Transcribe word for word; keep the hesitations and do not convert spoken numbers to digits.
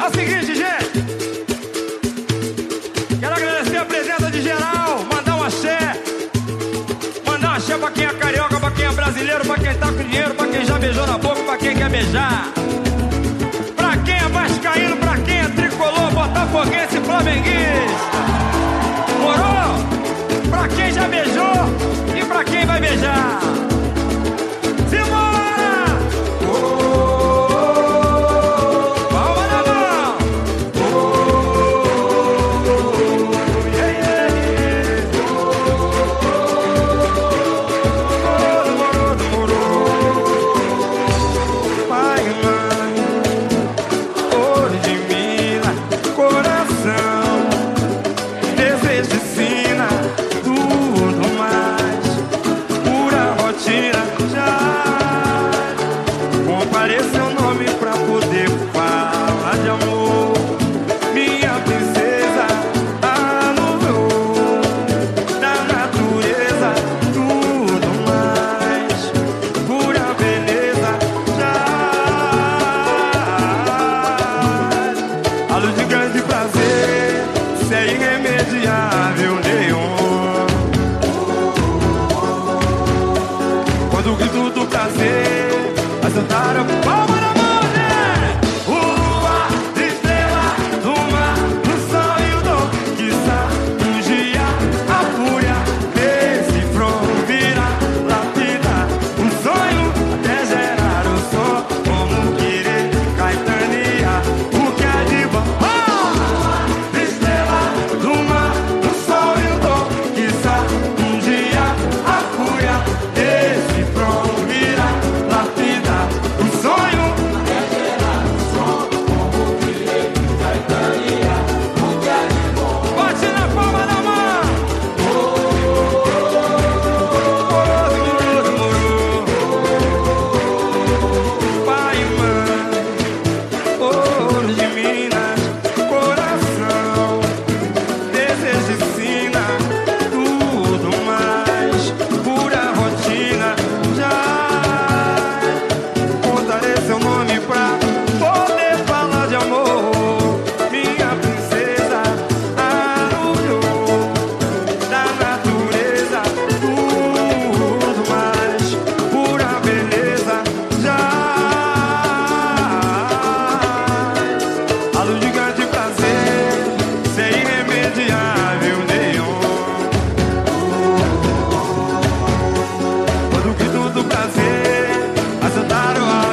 o seguinte, gente. Quero agradecer a presença de geral. Mandar um axé. Mandar um axé pra quem é carioca, pra quem é brasileiro, pra quem tá com dinheiro, pra quem já beijou na boca, pra quem quer beijar. Pra quem é vascaíno, pra quem é tricolor, botafoguense, flamenguista. Morou? Pra quem já beijou e pra quem vai beijar. Simbora! Oh, oh, oh. Palma na mão! Oh, oh, oh. Yeah, yeah, yeah. Demorou, demorou. Pai e mãe, ouro de mina, coração, desejo de sina, tudo mais, pura rotina, já compareça o nome pra poder falar de amor. Minha princesa, a luz da natureza, tudo mais, pura beleza, já a luz de grande prazer, sem irremediável nenhum. Quando o grito do prazer assaltaram palma na mão, né? Lua, estrela, luma, do sol e o dom, quiçá um dia a fúria desse front vira lapida. Um sonho até gerar o som, como querer caetania, o que é de bom. Oh! Estrela, luma, do sol e o dom, quiçá um dia a fúria desse front vira lapida. Um sonho até gerar o som, como querer caetania, o que é de bom. Bate na palma da mão. Demorou, demorou. Pai e mãe, ouro de Minas, coração, desejo de sina, tudo mais, pura rotina, já contarei seu nome pra poder falar de amor. Minha princesa, a luz da natureza, tudo mais, pura beleza, já a luz de grande prazer, sem irremediável nenhum. Quando o grito do prazer assaltaram a